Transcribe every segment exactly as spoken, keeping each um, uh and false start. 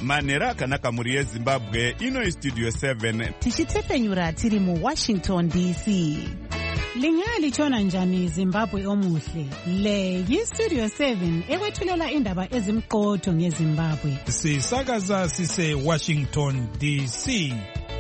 manhero akanaka mhuri yezimbabwe. Ino istudio seven tichitefenyura tiri muwashington D C. Lingalitshona njani Zimbabwe omuhle? Le yistudio seven ekwethulela indaba ezimqotho ngeZimbabwe. Sisakaza sise Washington D C.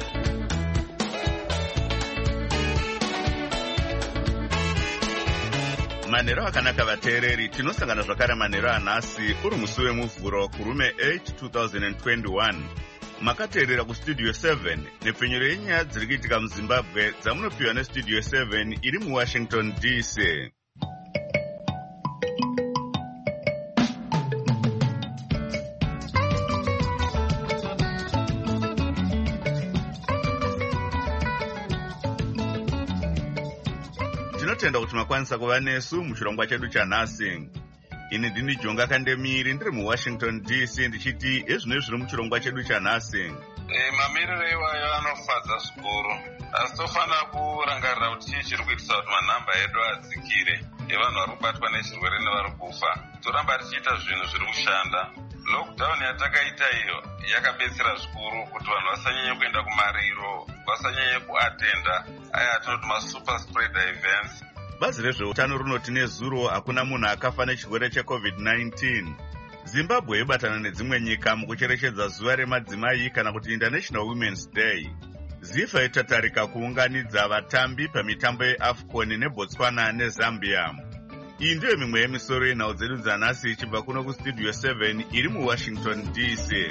manhero akanaka vateereri, tinosangana zvakare manhero anhasi uri musi wemuvhuro kurume eight two thousand twenty-one. Makateerera kustudio seven nepfenyuro yenyaya dziri kuitika muZimbabwe dzamunopiwa nestudio seven iri muWashington D C. Tinotenda kuti makwanisa kuva nesu muchirongwa chedu chanhasi. Ini ndini Jonga Kandemiri ndiri muWashington D C ndichiti ezvino zviri muchirongwa chedu chanhasi. E, mamiriro iwayo anofadza zvikuru, asi tofanira kurangarira kuti chii chiri kuitisa kuti manhamba edu adzikire evanhu vari kubatwa nechirwere nevari kufa. Toramba tichiita zvinhu zviri kushanda. Lockdown yatakaita iyo yakabetsera zvikuru kuti vanhu vasanyanye kuenda kumariro, vasanyanye kuatenda aya atinoti masuper spreader events. Bazi rezveutano runoti nezuro hakuna munhu akafa nechirwere checovid nineteen. Zimbabwe yobatana nedzimwe nyika mukucherechedza zuva remadzimai kana kuti International Women's Day. ZIFA itatarika kuunganidza vatambi pamitambo yeAFCON neBotswana neZambia. Iyi ndiyo mimwe yemisoro yenhau dzedu dzanhasi ichibva kuno kustudio seven iri muWashington D C.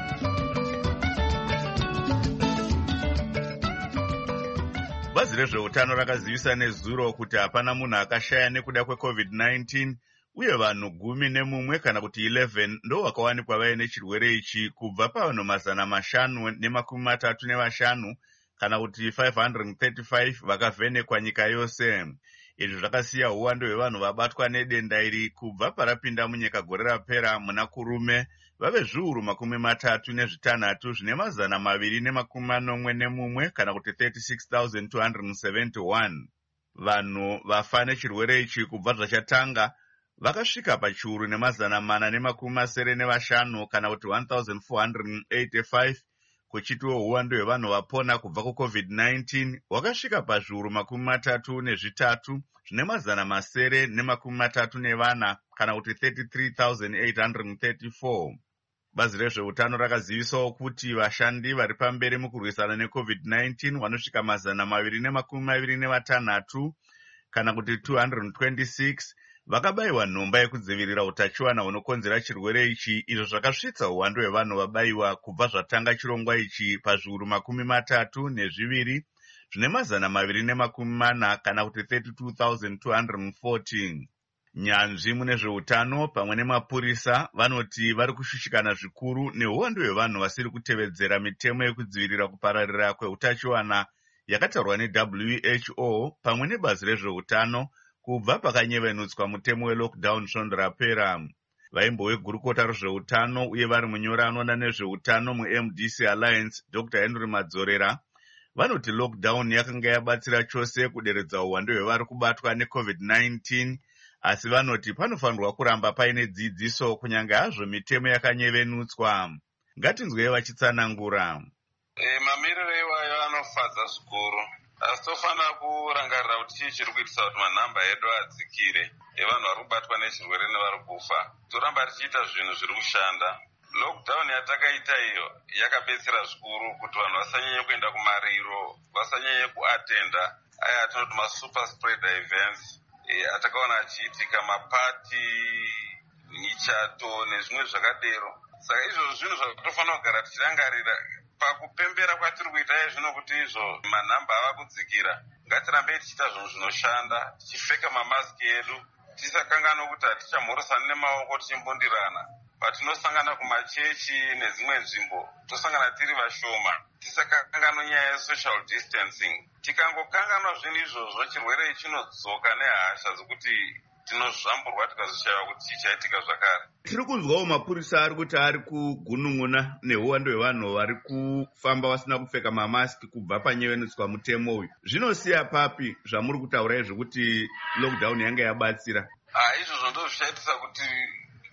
Bazi rezveutano rakazivisa nezuro kuti hapana munhu akashaya nekuda kwecovid nineteen uye vanhu gumi nemumwe kana kuti eleven ndo vakawanikwa vaine chirwere ichi kubva pavanhu mazana mashanu nemakumi matatu nevashanu kana kuti five hundred thirty-five vakavhenekwa nyika yose. Izvi zvakasiya uwando hwevanhu vabatwa nedenda iri kubva parapinda munyika gore rapera muna kurume vave zviuru makumi matatu nezvitanhatu zvine mazana maviri nemakumi manomwe nemumwe kana kuti thirty-six thousand two hundred seventy-one. Vanhu vafa nechirwere ichi kubva zvachatanga vakasvika pachiuru nemazana mana nemakumi masere nevashanu kana kuti one thousand four hundred eighty-five, kuchitiwo uwando hwevanhu vapona kubva kucovid nineteen wakasvika pazviuru makumi matatu nezvitatu zvine mazana masere nemakumi matatu nevana kana kuti thirty-three thousand eight hundred thirty-four. Bazi rezveutano rakazivisawo kuti vashandi vari pamberi mukurwisana necovid nineteen vanosvika mazana maviri nemakumi maviri nevatanhatu kana kuti two hundred twenty-six vakabayiwa nhomba yekudzivirira utachiwana hunokonzera chirwere ichi, izvo zvakasvitsa uwando hwevanhu vabayiwa kubva zvatanga chirongwa ichi pazviuru makumi matatu nezviviri zvine mazana maviri nemakumi mana kana kuti thirty-two thousand two hundred fourteen. Nyanzvi mune zveutano pamwe nemapurisa vanoti vari kushushikana zvikuru neuwando hwevanhu vasiri kutevedzera mitemo yekudzivirira kupararira kweutachiwana yakatarwa neW H O pamwe nebazi rezveutano kubva pakanyevenutswa mutemo welockdown svondo rapera. Vaimbo wegurukota rezveutano uye vari munyori anoona nezveutano muM D C Alliance Doctor Henry Madzorera vanoti lockdown yakanga yabatsira chose kuderedza uwando hwevari kubatwa necovid nineteen, asi vanoti panofanirwa kuramba paine dzidziso kunyange hazvo mitemo yakanyevenutswa. Ngatinzwei vachitsanangura. E, mamiriro iwayo anofadza zvikuru, asi tofanira kurangarira kuti chii chiri kuitisa kuti manhamba edu adzikire evanhu vari kubatwa nechirwere nevari kufa. Toramba tichiita zvinhu zviri kushanda. Lockdown yatakaita iyo yakabetsera zvikuru kuti vanhu vasanyanye kuenda kumariro, vasanyanye kuatenda aya atinoti masuper spreader events e, atakaona achiitika mapati, michato nezvimwe zvakadero. Saka izvozvo zvinhu zvatofanira kugara tichirangarira pakupembera kwatiri kuita izvino kuti izvo manhamba ava kudzikira. Ngatirambei tichiita zvinhu zvinoshanda, tichipfeka mamasiki edu, tisakangana kuti hatichamhoresani nemaoko tichimbondirana. Patinosangana kumachechi nedzimwe nzvimbo tosangana tiri vashoma, tisakangana nyaya yesocial distancing. Tikangokanganwa zvinhu izvozvo chirwere chinodzoka nehasha dzokuti tinozvamburwa tikazoshayiwa kuti chichaitika zvakare. Tiri kunzwawo mapurisa ari kuti ari kugunun'una neuwando hwevanhu vari kufamba vasina kupfeka mamasiki kubva panyevenutswa mutemo uyu. Zvinosiya papi zvamuri kutaura izvo kuti lockdown yanga yabatsira? Ah, izvozvo ndozvichaitisa kuti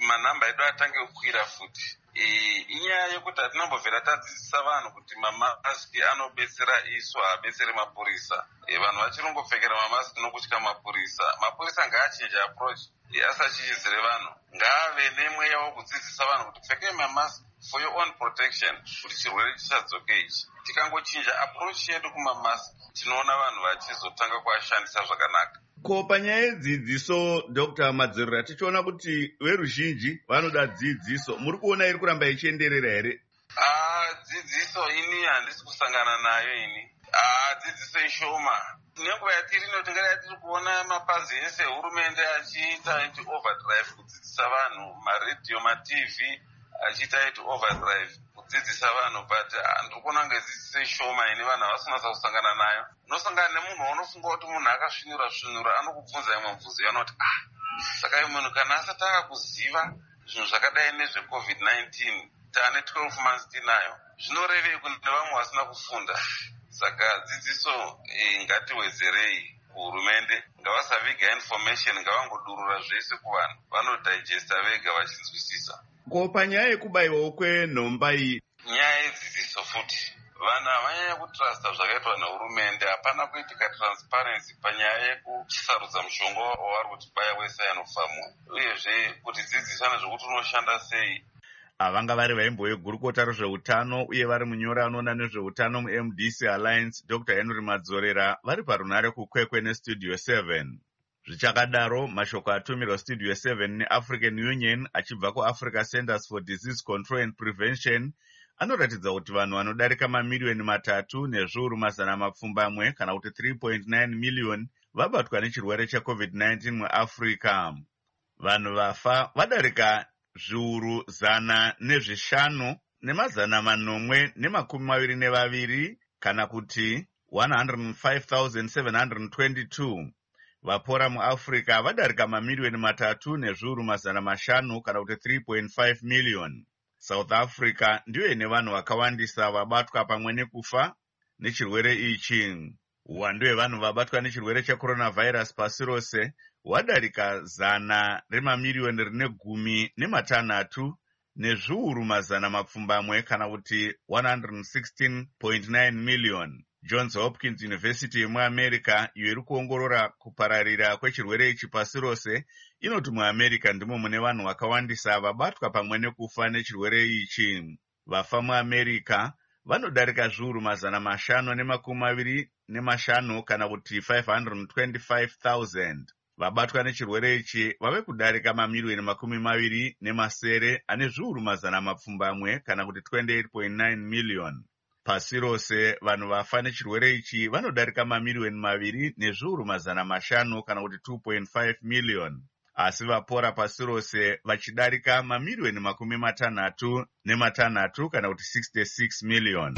manhamba edu atange kukwira futi. Inyaya yekuti hatinombombera tadzidzisa vanhu kuti mamaski anobetsera isu haabetsere mapurisa. Vanhu vachirongopfekera mamaski nokutya mapurisa. Mapurisa ngaachinje approach asachichidzire vanhu. Ngaave nemweya wokudzidzisa vanhu kuti pfekei mamaski for your own protection kuti chirwere chisadzoke ichi. Tikangochinja approach yedu kumamaski tinoona vanhu vachizotanga kuashandisa zvakanaka. Ko panyaya yedzidziso Doctor Madzorera tichiona kuti veruzhinji vanoda dzidziso, muri kuona iri kuramba ichienderera here? Ah, dzidziso ini handisi kusangana nayo ini. Ah, dzidziso ishoma. Nenguva yatiri ino tingada tiri kuona mapazi ese hurumende achiita iti overdrive kudzidzisa vanhu, maredhiyo, ma-T V achiita iti overdrive kudzidzisa vanhu, but ndiri kuona ngedzidziso ishoma ini vanhu havasingasa kusangana nayo. Unosangana nemunhu waunofunga kuti munhu akasvinura svinura anokubvunza imwe mubvunzo yanoti ah, saka munhu kana asati akakuziva zvinhu zvakadai nezvecovid nineteen taane twelve months tinayo, zvinorevei kune vamwe vasina kufunda. Saka dzidziso e, ngatiwedzerei kuhurumende, ngavasaviga information, ngavangodurura zvese kuvanhu, vanodigesta vega vachinzwisisa. Ko panyaya yekubayiwawo kwenhomba iyi, nyaya yedzidziso futi vanhu havanyanya kutrasta zvakaitwa nehurumende. Hapana kuitika transparency panyaya yekusarudza mushonga wavari kutibaya weSinoPharm, uyezve kuti dzidzisana zvokuti unoshanda sei. Vanga vari vaimbo vegurukota rezveutano uye vari munyori anoona nezveutano mu-M D C Alliance Doctor Henry Madzorera vari parunare kukwekwe neStudio seven. Zvichakadaro, mashoko atumirwa Studio seven neAfrican Union achibva kuAfrica Centers for Disease Control and Prevention anoratidza kuti vanhu vanodarika mamiliyoni matatu nezviuru mazana mapfumbamwe kana kuti three point nine million vabatwa nechirwere checovid nineteen muAfrica. Vanhu vafa vadarika zviuru zana nezvishanu nemazana manomwe nemakumi maviri nevaviri kana kuti one hundred five thousand seven hundred twenty-two. Vapora muAfrica vadarika mamiliyoni matatu nezviuru mazana mashanu kana kuti three point five million. South Africa ndiyo ine vanhu vakawandisa vabatwa pamwe nekufa nechirwere ichi. Uwandu hwevanhu vabatwa nechirwere checoronavirus pasi rose hwadarika zana remamiliyoni rine gumi nematanhatu nezviuru mazana mapfumbamwe kana kuti one hundred sixteen point nine million. Johns Hopkins University yemuAmerica iyo iri kuongorora kupararira kwechirwere ichi pasi rose inoti muAmerica ndimo mune vanhu vakawandisa vabatwa pamwe nekufa nechirwere ichi. Vafa muAmerica vanodarika zviuru mazana mashanu nemakumi maviri nemashanu kana kuti five hundred twenty-five thousand. Vabatwa nechirwere ichi vave kudarika mamiliyoni makumi maviri nemasere ane zviuru mazana mapfumbamwe kana kuti twenty-eight point nine million. Pasi rose vanhu vafa nechirwere ichi vanodarika mamiliyoni maviri nezviuru mazana mashanu kana kuti two point five million. Asi vapora pasi rose vachidarika mamiliyoni makumi matanhatu nematanhatu kana kuti sixty-six million.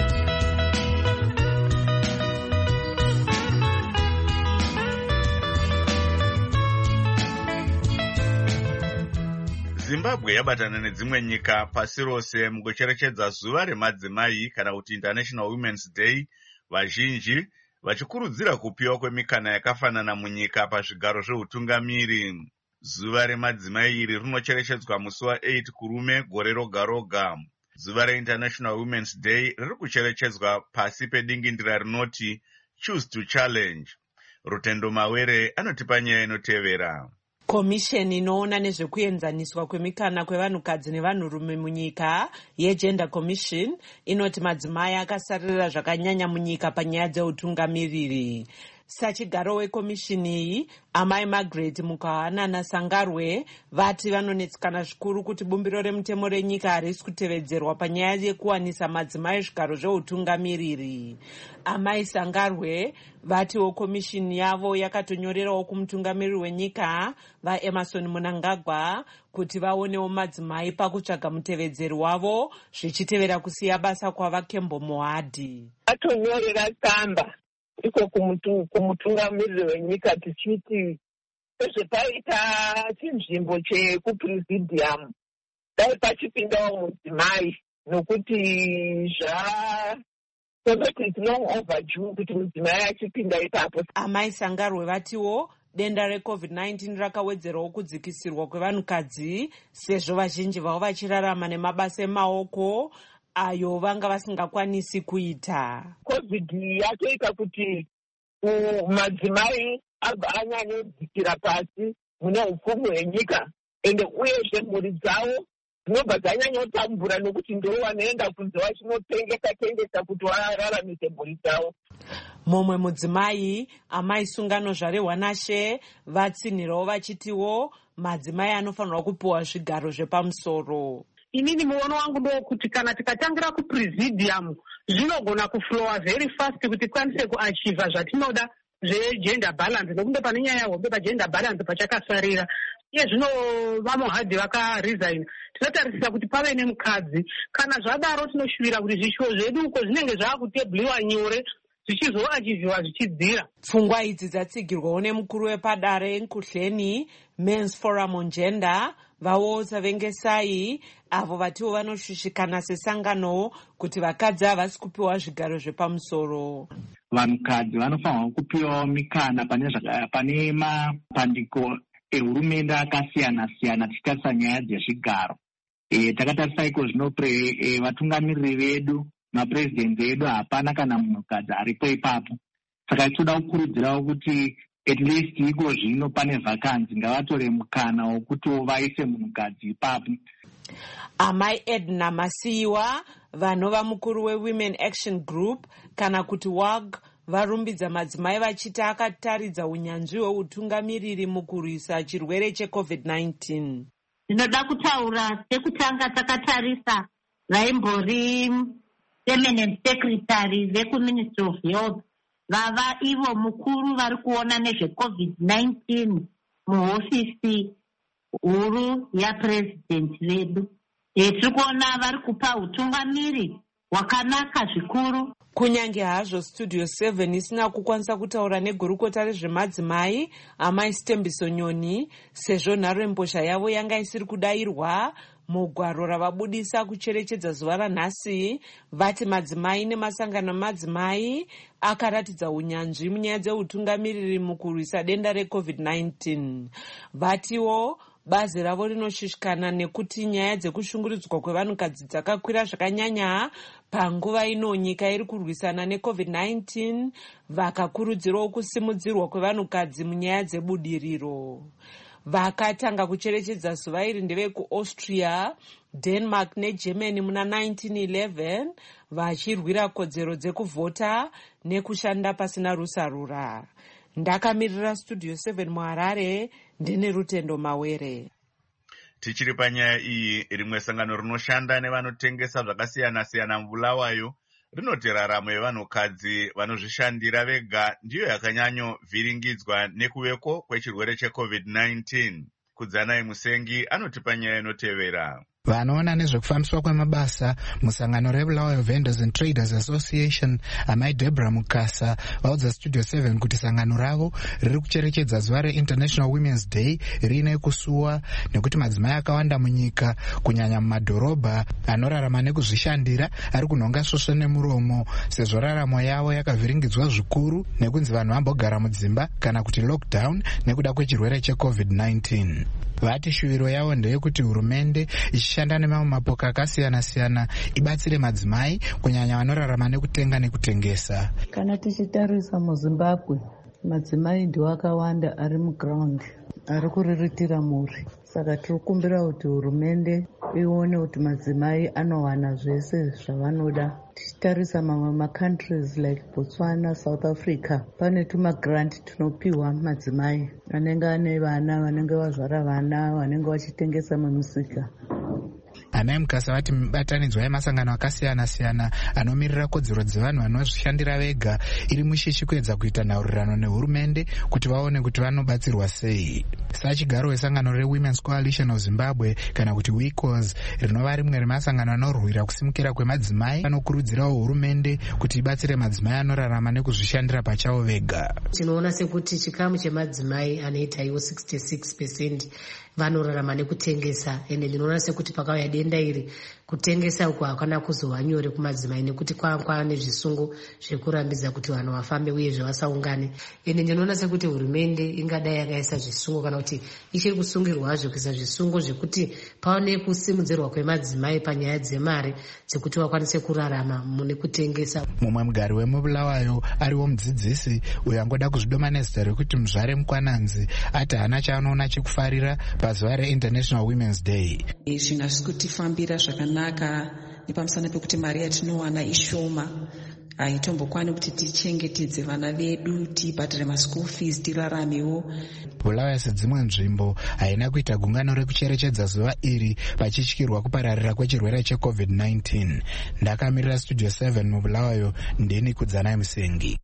Zimbabwe yabatana nedzimwe nyika pasi rose mukucherechedza zuva remadzimai kana kuti International Women's Day, vazhinji vachikurudzira kupiwa kwemikana yakafanana munyika pazvigaro zveutungamiri. Zuva remadzimai iri rinocherechedzwa musi wa-eight kurume gore roga roga. Zuva reInternational Women's Day riri kucherechedzwa pasi pedingindira rinoti Choose to Challenge. Rutendo Mawere anotipa nyaya inotevera. Komisheni inoona nezvekuenzaniswa kwemikana kwevanhukadzi nevanhurume munyika yeGender Commission inoti madzimai akasarira zvakanyanya munyika panyaya dzeutungamiriri. Sachigaro wekomishini iyi, amai Margaret Mukawanana Sangarwe vati vanonetsekana zvikuru kuti bumbiro remutemo renyika harisi kutevedzerwa panyaya yekuwanisa madzimai zvigaro zveutungamiriri. Amai Sangarwe vatiwo komishini yavo yakatonyorerawo kumutungamiriri wenyika vaEmerson Mnangagwa kuti vaonewo madzimai pakutsvaga mutevedzeri wavo zvichitevera kusiya basa kwavaKembo Mohadhi. Atonyorera tsamba iko kumutungamiriri wenyika tichiti sezvepaita chinzvimbo chekupresidium dai pachipindawo mudzimai nokuti zva tozoti it's long overdue kuti mudzimai achipinda ipapo. Amai Sangarwe vatiwo denda recovid nineteen rakawedzerawo kudzikisirwa kwevanhukadzi sezvo vazhinji vavo vachirarama nemabasa emaoko ayo vanga vasingakwanisi kuita. covid yatoita kuti madzimai anyanye kudzikira pasi mune upfumi hwenyika, ende uyezve mhuri dzavo dzinobva dzanyanya kutambura nokuti ndo vanoenda kunze vachinotengesa tengesa kuti vararamise mhuri dzavo. Mumwe mudzimai, amai Sungano Zvarehwanashe, vatsinhirawo vachitiwo madzimai anofanirwa kupiwa zvigaro zvepamusoro. Inini muono wangu ndokuti kana tikatangira kupresidium zvinogona kuflowa very fast kuti tikwanise kuachiva zvatinoda zvegender balance, nokunge pane nyaya yahombe pagender balance pachakasarira. Iye zvino vamohadhi vakaresign, tinotarisira kuti pave nemukadzi. Kana zvadaro tinoshuvira kuti zvishuwo zvedu uko zvinenge zvaakutebliwa nyore zvichizoachiviwa zvichidzira. Pfungwa idzi dzatsigirwawo nemukuru wepadare Nkuhleni Men's Forum on Gender vawoza vengesai avo vatiwo vanoshushikana sesangano kuti vakadzi havasi kupiwa zvigaro zvepamusoro. Vanhukadzi vanofanirwa kupiwawo mikana pane pane mapandiko ehurumende akasiyana siyana tichitarisa nyaya dzezvigaro. E, takatarisa iko zvino e, vatungamiriri vedu mapurezidendi edu hapana kana munhukadzi aripo ipapo. Saka tinoda kukurudzirawo kuti at least iko zvino pane vakanzi ngavatore mukana wokuti vaise munhukadzi ipapo. Amai Edna Masiyiwa, vanova mukuru weWomen Action Group kana kuti W A G, varumbidza madzimai vachiti akataridza unyanzvi hweutungamiriri mukurwisa chirwere checovid nineteen. Ndinoda kutaura sekutanga takatarisa vaimbori permanent secretary vekuministry of health vava ivo mukuru vari kuona nezvecovid nineteen muhofisi huru yapurezidendi vedu. E, tiri kuona vari kupa utungamiri hwakanaka zvikuru. Kunyange hazvo Studio seven isina kukwanisa kutaura negurukota rezvemadzimai amai Stembiso Nyoni sezvo nharembozha yavo yanga isiri kudayirwa mugwaro ravabudisa kucherechedza zuva ranhasi, vati madzimai nemasangano madzimai akaratidza unyanzvi munyaya dzeutungamiriri mukurwisa denda recovid nineteen. Vatiwo bazi ravo rinoshushikana nekuti nyaya dzekushungurudzwa kwevanhukadzi dzakakwira zvakanyanya panguva ino nyika iri kurwisana necovid nineteen, vakakurudzirawo kusimudzirwa kwevanhukadzi munyaya dzebudiriro. Vakatanga kucherechedza zuva iri ndevekuAustria, Denmark neGermany muna nineteen eleven vachirwira kodzero dzekuvhota nekushanda pasina rusarura. Ndakamirira Studio seven muHarare, ndine Rutendo Mawere. Tichiri panyaya iyi, rimwe sangano rinoshanda nevanotengesa zvakasiyana siyana mubulawayo rinoti raramo yevanhukadzi vanozvishandira vega ndiyo yakanyanyovhiringidzwa nekuveko kwechirwere checovid nineteen. Kudzanai Musengi anoti panyaya inotevera. Vanoona nezvekufambiswa kwemabasa musangano reBulawayo Vendors and Traders Association amai Deborah Mukasa vaudza Studio seven kuti sangano ravo riri kucherechedza zuva reInternational Women's Day riine kusuwa nekuti madzimai akawanda munyika kunyanya mumadhorobha anorarama nekuzvishandira ari kunhonga svosvo nemuromo sezvo raramo yavo yakavhiringidzwa zvikuru nekunzi vanhu vambogara mudzimba kana kuti lockdown nekuda kwechirwere checovid nineteen. Vati shuviro yavo ndeyekuti hurumende ichishanda nemamwe mapoka akasiyana siyana ibatsire madzimai kunyanya vanorarama nekutenga nekutengesa. Kana tichitarisa muZimbabwe, madzimai ndiwo akawanda ari muground ari kuriritira mhuri. Saka tiri kukumbira kuti hurumende ione kuti madzimai anowana zvese zvavanoda. Tichitarisa mamwe macountries like Botswana, South Africa, pane tumagrant tunopiwa madzimai anenge ane vana, vanenge vazvara vana, vanenge vachitengesa mumisika. Amai Mukasa vati mibatanidzwa yemasangano akasiyana siyana anomirira kodzero dzevanhu vanozvishandira vega iri mushishi kuedza kuita nhaurirano nehurumende kuti vaone kuti vanobatsirwa sei. sachigaro wesangano reWomen's Coalition of Zimbabwe kana kuti WICOS rinova rimwe remasangano anorwira kusimukira kwemadzimai, anokurudzirawo hurumende kuti ibatsire madzimai anorarama nekuzvishandira pachavo vega. Tinoona sekuti chikamu chemadzimai anoita iwo sixty-six percent vanorarama nekutengesa, ende ndinoona sekuti pakauya denda iri kutengesa uko hakana kuzova nyore kumadzimai nekuti kwanga nezvisungo zvekurambidza kuti vanhu vafambe uyezve vasaungane. Ende ndinoona sekuti hurumende ingadai yakaisa zvisungo kana kuti ichiri kusungirwazvo kuisa zvisungo zvekuti paone kusimudzirwa kwemadzimai panyaya dzemari dzekuti vakwanise kurarama mune kutengesa. Mumwe mugari wemubulawayo ariwo mudzidzisi uyo angoda kuzvidoma nezita rekuti Muzvare Mukwananzi ati hana chaanoona chekufarira pazuva reInternational Women's Day. Zvinhu hazvisi kutifambira zvakanaka nepamusana pekuti mari yatinowana ishoma, haitombokwane kuti tichengetedze vana vedu, tibhadhare maschool fees, tiraramewo. Bulawayo sedzimwe nzvimbo haina kuita gungano rekucherechedza zuva iri pachityirwa kupararira kwechirwere checovid nineteen. Ndakamirira Studio seven mubulawayo, ndini Kudzanai Musengi.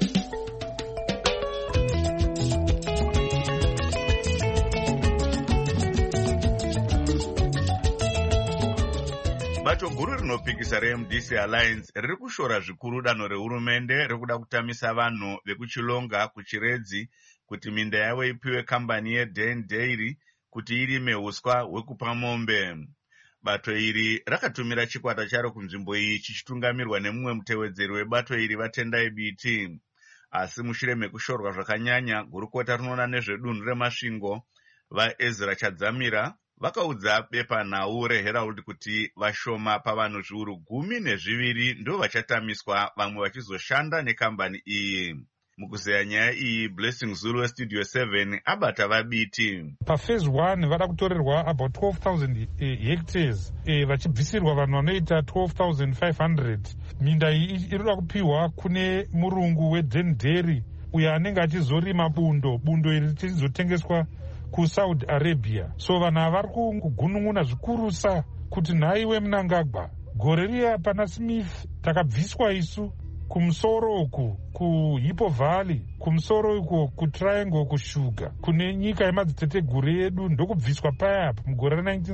Bato guru rinopikisa reM D C Alliance riri kushora zvikuru danho rehurumende rekuda kutamisa vanhu vekuchilonga kuchiredzi kuti minda yavo ipiwe kambani yeDen Dairy kuti irime huswa hwekupa mombe. Bato iri rakatumira chikwata charo kunzvimbo iyi chichitungamirwa nemumwe mutevedzeri webato iri Vatendai Biti. Asi mushure mekushorwa zvakanyanya, gurukota rinoona nezvedunhu remasvingo vaEzra Chadzamira vakaudza bepanhau reHerald kuti vashoma pavanhu zviuru gumi nezviviri ndo vachatamiswa, vamwe vachizoshanda nekambani iyi. Mukuzeya nyaya iyi, Blessing Zulu weStudio seven abata vaBiti. Paphase one vada kutorerwa about twelve thousand eh, hectares eh, vachibvisirwa vanhu vanoita twelve thousand five hundred. Minda iyi inoda kupiwa kune murungu weDen Dairy uyo anenge achizorima bundo. Bundo iri richizotengeswa kuSaudi Arabia. So vanhu ava vari kugunun'una zvikurusa kuti nhaiwe Mnangagwa, gore riya pana Smith takabviswa isu kumusoro uku kuHippo Valley, kumusoro uku kuTriangle, kushuga kune nyika yemadziteteguru edu ndokubviswa payapa mugore ra1963.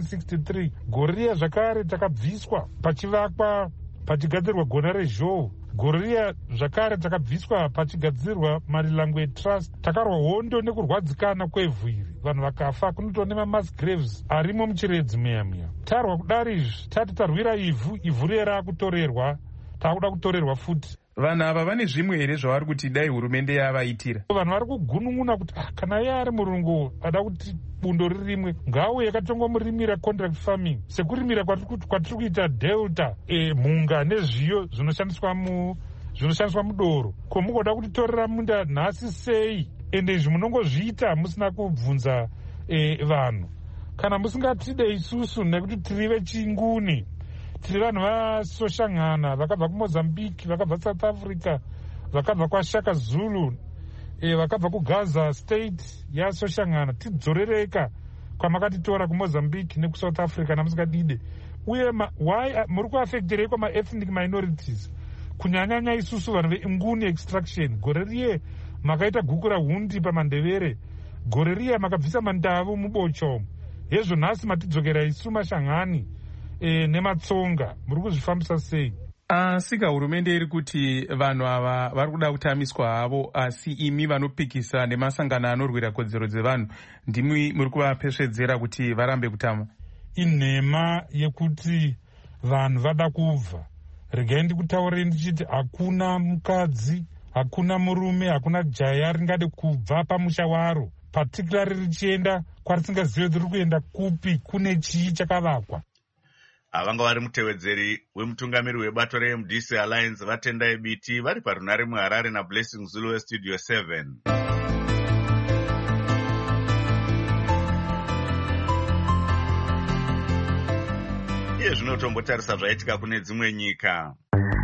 Gore riya zvakare takabviswa pachivakwa pachigadzirwa gona rezhou. Gore riya zvakare takabviswa pachigadzirwa Marilangue Trust. Takarwa hondo nekurwadzikana kwevhu iri, vanhu vakafa, kunotone mass graves arimo muchiredzi muyamuya. Tarwa kudari izvi tati tarwira ivhu, ivhu riye rakutorerwa, takuda kutorerwa futi. Vanhu ava vane zvimwe here zvavari kuti dai hurumende yavaitira? Vanhu vari kugunun'una kuti ah, kana iye ari murungu ada kuti bundo ririmwe ngauye akatongomurimira contract farming sekurimira kwatiri kuita delta e, mhunga nezviyo zvinoshandiswa mu zvinoshandiswa mudoro. Ko mugoda kutitorera munda nhasi sei? Ende izvi munongozviita musina kubvunza e, vanhu. Kana musingatide isusu nekuti tiri vechinguni, tiri vanhu vaSoshangana vakabva kuMozambique, vakabva South Africa, vakabva kwaShaka Zulu, e, vakabva kuGaza State yaSoshangana. Tidzorereka kwamakatitora kuMozambique nekuSouth Africa namusingadide. Uye why muri kuafekterei kwamaethnic minorities, kunyanyanya isusu vanhu veinguni extraction? Gore riye makaita guku rahundi pamandevere, gore riye makabvisa mandavu mubochomo. Hezvo nhasi matidzokera isu mashangani e, nematsonga, muri kuzvifambisa sei? Asika hurumende iri kuti vanhu ava vari kuda kutamiswa havo, asi imi vanopikisa nemasangano anorwira kodzero dzevanhu ndimi muri kuvapesvedzera kuti varambe kutama. Inhema yekuti vanhu vada kubva. Regai ndikutaurei ndichiti hakuna mukadzi, hakuna murume, hakuna jaya ringade kubva pamusha waro, particularly richienda kwarisingazive riri kuenda kupi, kune chii chakavakwa. Avanga vari mutevedzeri wemutungamiri webato reM D C Alliance Vatendai Biti vari parunare muHarare naBlessing Zulu weStudio seven. Iye zvino tombotarisa zvaitika kune dzimwe nyika.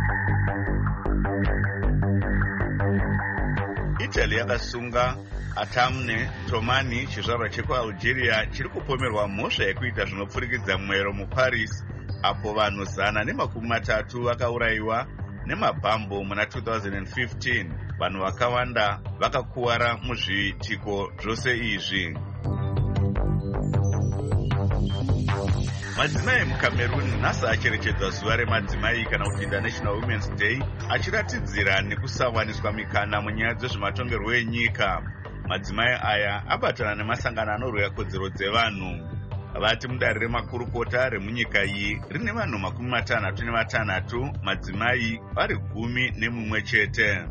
Italy yakasunga Atamne Tomani, chizvarwa chekuAlgeria, chiri kupomerwa mhosva yekuita zvinopfurikidza mwero muParis, apo vanhu zana nemakumi matatu vakaurayiwa nemabhambo muna two thousand fifteen. Vanhu vakawanda vakakuwara muzviitiko zvose izvi. Madzimai muCameroon nhasi acherechedza zuva remadzimai kana kuti International Women's Day, achiratidzira nekusawaniswa mikana munyaya dzezvematongerwo enyika. Madzimai aya abatana nemasangano anorwira kodzero dzevanhu. Vati mudare remakurukota remunyika iyi rine vanhu makumi matanhatu nevatanhatu, madzimai vari gumi nemumwe chete.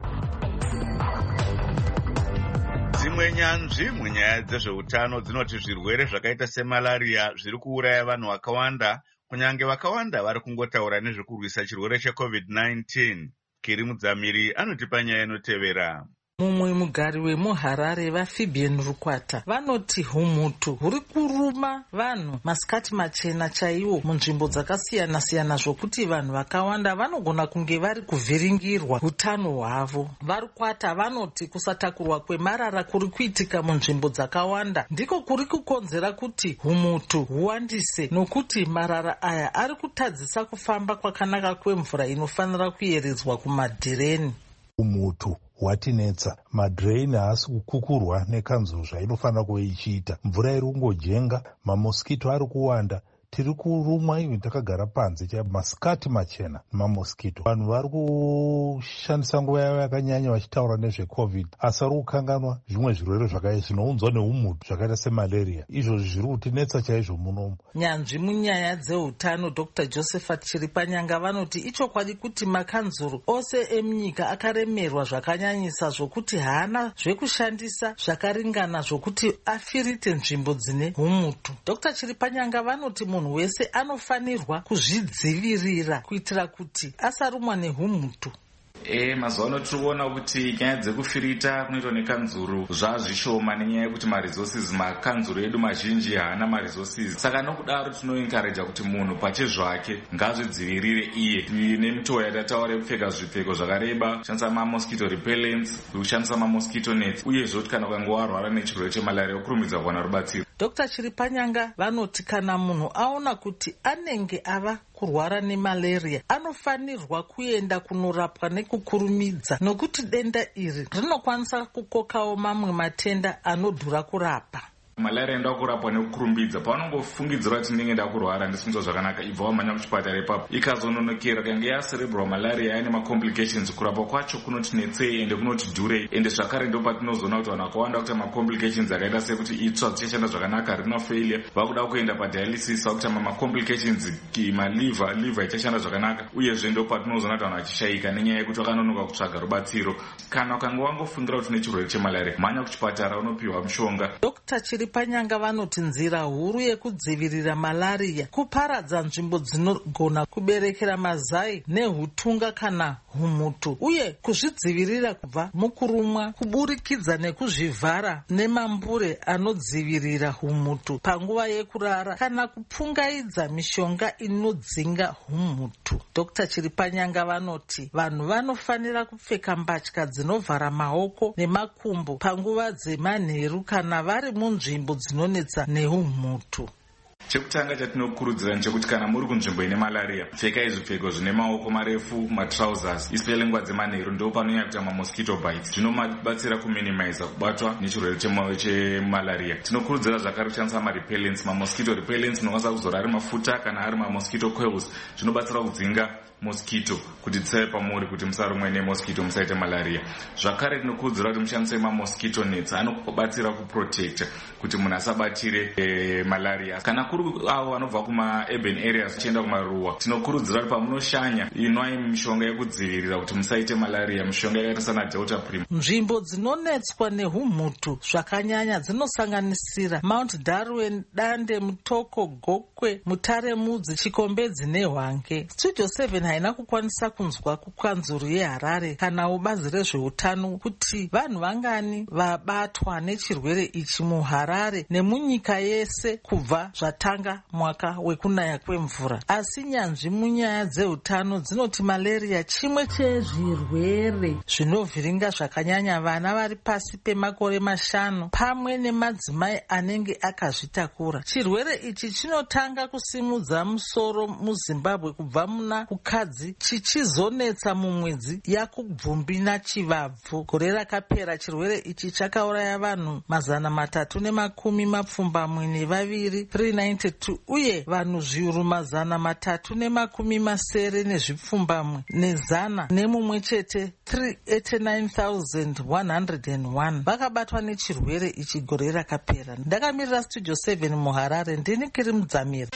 Dzimwe nyanzvi munyaya dzezveutano dzinoti zvirwere zvakaita semalaria zviri kuuraya vanhu vakawanda, kunyange vakawanda vari kungotaura nezvekurwisa chirwere checovid nineteen. Kiri Mudzamiri anotipa nyaya inotevera. Mumwe mugari wemuHarare vaFabian Rukwata vanoti humhutu huri kuruma vanhu masikati machena chaiwo munzvimbo dzakasiyana siyana zvokuti vanhu vakawanda vanogona kunge vari kuvhiringirwa utano hwavo. Varukwata vanoti kusatakurwa kwemarara kuri kuitika munzvimbo dzakawanda ndiko kuri kukonzera kuti humhutu huwandise, nokuti marara aya ari kutadzisa kufamba kwakanaka kwemvura inofanira kuyeredzwa kumadhireni. Humhutu hwatinetsa, madhiraini haasi kukukurwa nekanzuru zvainofanira kuve ichiita. Mvura iri kungojenga, mamosikito ari kuwanda, tiri kurumwa ivi takagara panze cha masikati machena mamosikito. Vanhu vari kushandisa nguva yavo yakanyanya vachitaura nezvecovid, asi vari kukanganwa zvimwe zvirwere zvinounzwa nehumhutu zvakaita semalaria. Izvozvi zviri kutinetsa chaizvo munomu. Nyanzvi munyaya dzeutano Doctor Josephat Chiripanyanga vanoti ichokwadi kuti makanzuru ose emunyika akaremerwa zvakanyanyisa zvokuti haana zvekushandisa zvakaringana zvokuti afirite nzvimbo dzine humhutu. Doctor Chiripanyanga vanoti munhu wese anofanirwa kuzvidzivirira kuitira kuti asarumwa nehumhutu. E, mazuva ano tiri kuona kuti nyaya dzekufirita kunoitwa nekanzuru zvazvishoma nenyaya yekuti maresources makanzuru edu mazhinji haana maresources. Saka nokudaro tinoencourage kuti munhu pachezvake ngazvidzivirire iye nemitoo yatataura yekupfeka zvipfeko zvakareba, kushandisa mamosquito repellents, kushandisa mamosquito nets, uyezve kuti kana ukange warwara nechirwere chemalaria ukurumbidza kuwana rubatsiro. Doctor Chiripanyanga vanoti kana munhu aona kuti anenge ava kurwara nemalaria anofanirwa kuenda kunorapwa nekukurumidza, nokuti denda iri rinokwanisa kukokawo mamwe matenda anodhura kurapa. Malaria enda kurapwa nekukurumbidza. Pavanongofungidzira kuti ndinenge ndakurwara ndisinzwa zvakanaka, ibva wamhanya kuchipatara ipapo, ikazononokera kange yacerebral malaria yaine macomplications, kurapwa kwacho kunoti netsei ende kunoti dhurei. Ende zvakare ndo patinozoona kuti vanhu vakawanda kuti macomplications akaita sekuti itsva dzichashanda zvakanaka, renal failure, vakuda kuenda padialysis, vakuti macomplications maliver liver ichashanda zvakanaka, uyezve ndo patinozoona kuti vanhu vachishayika nenyaya yekuti vakanonoka kutsvaga rubatsiro. Kana ukange wangofungira kuti nechirwere chemalaria, mhanya kuchipatara unopiwa mushonga. Doctor Chiripanyanga vanoti nzira huru yekudzivirira malaria kuparadza nzvimbo dzinogona kuberekera mazai nehutunga kana humhutu, uye kuzvidzivirira kubva mukurumwa kuburikidza nekuzvivhara nemambure anodzivirira humhutu panguva yekurara kana kupfungaidza mishonga inodzinga humhutu. Doctor Chiripanyanga vanoti vanhu vanofanira kupfeka mbatya dzinovhara maoko nemakumbo panguva dzemanheru kana vari munzvimbo dzinonetsa nehumhutu. Chekutanga chatinokurudzira nchekuti kana muri kunzvimbo ine malaria, pfekai zvipfeko zvine maoko marefu, matrousers, isipele nguva dzemanheru, ndo panonyanya kuita mamosquito bites. Zvinobatsira kuminimiza kubatwa nechirwere chemalaria. Tinokurudzira zvakare kushandisa marepellents, mamosquito repellents, munokwanisa kuzora ari mafuta kana ari mamosquito coils, zvinobatsira kudzinga mosquito kuti dzisave pamuri kuti musarumwe nemosquito musaite malaria. Zvakare tinokurudzira kuti mushandise mamosquito nets, anobatsira kuprotecta kuti munhu asabatire e, malaria. Kana kuri avo vanobva kuma-urban areas chienda kumaruwa, tinokurudzira kuti pamunoshanya inwai mishonga yekudzivirira kuti musaite malaria, mishonga yakaita sana Delta Prim. Nzvimbo dzinonetswa nehumhutu zvakanyanya dzinosanganisira Mount Darwin, Dande, Mutoko, Gokwe, Mutare Mudzi, Chikombedzi neHwange. Studio seven haina kukwanisa kunzwa kukanzuru yeHarare kana ubazi rezveutano kuti vanhu vangani vabatwa nechirwere ichi muHarare nemunyika yese kubva zvata kutanga mwaka wekunaya kwemvura. Asi nyanzvi munyaya dzeutano dzinoti malaria chimwe chezvirwere zvinovhiringa zvakanyanya vana vari pasi pemakore mashanu pamwe nemadzimai anenge akazvitakura. Chirwere ichi chinotanga kusimudza musoro muZimbabwe kubva muna kukadzi chichizonetsa mumwedzi yakubvumbi nachivabvu. Gore rakapera chirwere ichi chakauraya vanhu mazana matatu nemakumi mapfumbamwe nevaviri three ninety-two uye vanhu zviuru mazana matatu nemakumi masere nezvipfumbamwe nezana nemumwe chete three hundred eighty-nine thousand one hundred one vakabatwa nechirwere ichi gore rakapera. Ndakamirira studio seven muHarare, ndini Kiri Mudzamira.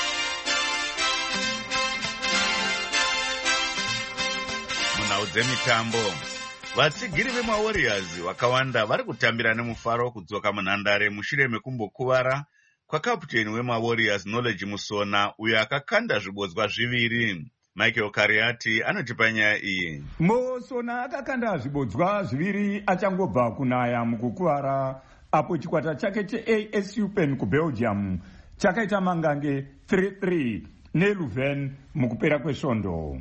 Munhau dzemitambo, vatsigiri vemaWarriors vakawanda vari kutambira nemufaro kudzoka munhandare mushure mekumbokuvara kwakaputeni wemaWarriors Knowledge Musona uyo akakanda zvibodzwa zviviri. Michael Kariati anotipa nyaya iyi. Musona akakanda zvibodzwa zviviri achangobva kunaya mukukuvara apo chikwata chake cheA S U Pen kuBelgium chakaita mangange three three neLeuven mukupera kwesvondo.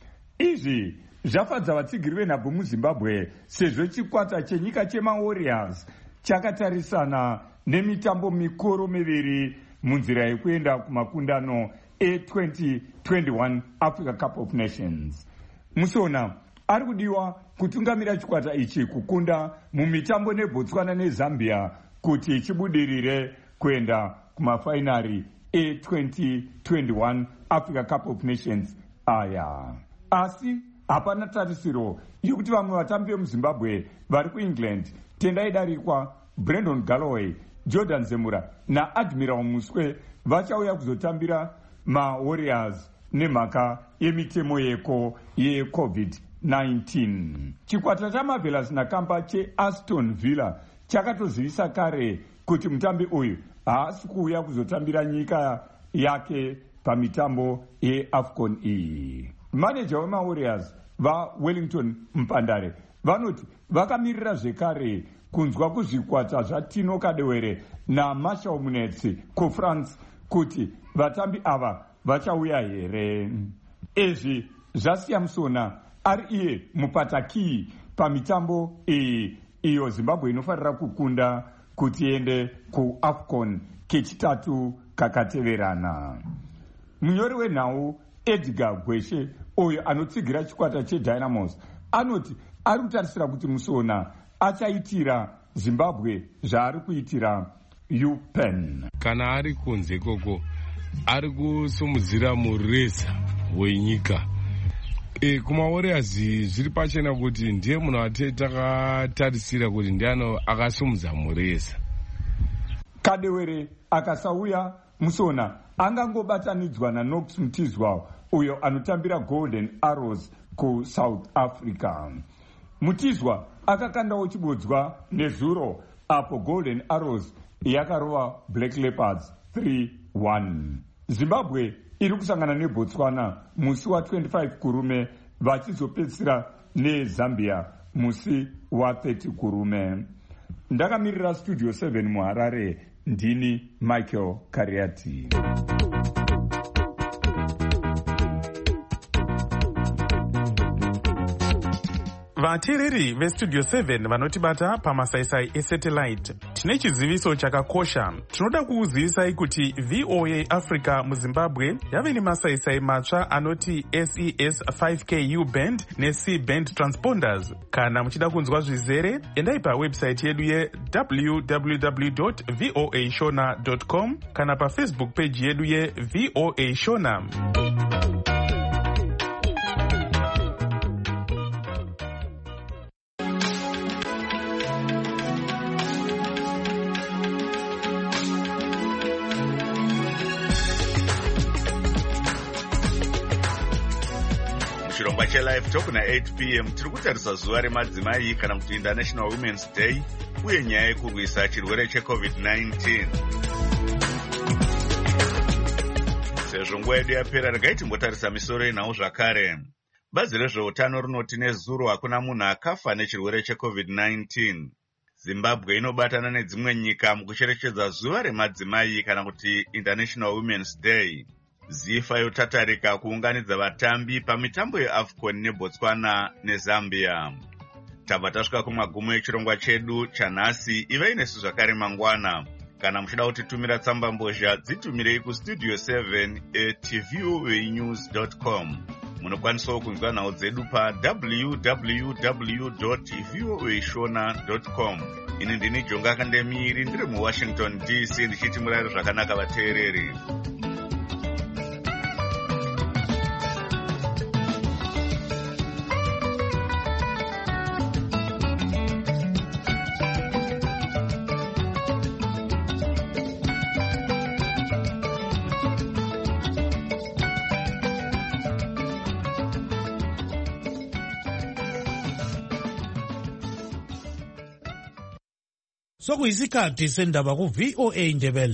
Izvi zvafadza vatsigiri venhabvu muZimbabwe sezvo chikwata chenyika chemaWarriors chakatarisana nemitambo mikuru miviri munzira yekuenda kumakundano e twenty twenty-one Africa Cup of Nations. Musona ari kudiwa kutungamira chikwata ichi kukunda mumitambo neBotswana neZambia kuti chibudirire kuenda kumafainari e twenty twenty-one Africa Cup of Nations aya. Asi hapana tarisiro yekuti vamwe vatambi vemuZimbabwe vari kuEngland tendai darikwa Brandon Galloway, Jordan Zemura naAdmiral Muswe vachauya kuzotambira maWarriors nemhaka yemitemo yeko yeCovid nineteen. Chikwata chaMarvelous naKamba cheAston Villa chakatozivisa kare kuti mutambi uyu haasi kuuya kuzotambira nyika yake pamitambo yeAFCON iyi. Manager wemaWarriors vaWellington Mpandare vanoti vakamirira zvekare kunzwa kuzvikwata zvaTino Kadewere naMarshall Munetsi kuFrance kuti vatambi ava vachauya here. Izvi zvasiya Musona ari iye mupatakii pamitambo iyi iyo Zimbabwe inofanira kukunda kuti iende kuAFCON kechitatu kakateverana. Munyori wenhau Edgar Gweshe uyo anotsigira chikwata cheDynamos anoti ari kutarisira kuti Musona achaitira Zimbabwe zvaari kuitira U Pen. Kana ari kunze koko ari kusumudzira mureza wenyika. E, kumaWarriors zviri pachena kuti ndiye munhu ate takatarisira kuti ndiano akasumudza mureza. Kadewere akasauya Musona angangobatanidzwa naNox Mtizwa uyo anotambira Golden Arrows kuSouth Africa. Mutizwa akakandawo chibodzwa nezuro apo Golden Arrows yakarova Black Leopards three one. Zimbabwe iri kusangana neBotswana musi wa twenty-five kurume vachizopedzisira neZambia musi wa thirty kurume. Ndakamirira studio seven muHarare, ndini Michael Kariati. vateereri vestudio seven vanotibata pamasaisai esatellite, tine chiziviso chakakosha. Tinoda kukuzivisai kuti V O A Africa muZimbabwe yave nemasaisai matsva anoti S E S five K U band neC band transponders. Kana muchida kunzwa zvizere, endai pawebsite yedu ye w w w dot voa shona dot com kana pafacebook page yedu ye V O A Shona. Chirongwa cheLive Talk na eight p m tiri kutarisa zuva remadzimai kana kuti International Women's Day uye nyaya yekurwisa chirwere cheCovid nineteen. Sezvo nguva yedu yapera, regai timbotarisa misoro yenhau zvakare. Bazi rezveutano rinoti nezuro hakuna munhu akafa nechirwere cheCovid nineteen. Zimbabwe inobatana nedzimwe nyika mukucherechedza zuva remadzimai kana kuti International Women's Day. Zifa yotatarika kuunganidza vatambi pamitambo yeAFCON neBotswana neZambia. Tabva tasvika kumagumo echirongwa chedu chanhasi. Ivai nesu zvakare mangwana. Kana muchida kutitumira tsamba mbozha dzitumirei kustudio seven at voa news dot com. Munokwanisawo kunzwa nhau dzedu pa w w w dot voa shona dot com. Ini ndini Jonga Kandemiri ndiri muWashington D C ndichiti murare zvakanaka vateereri. Sokuyisikhathi sendaba ku V O A Ndebele.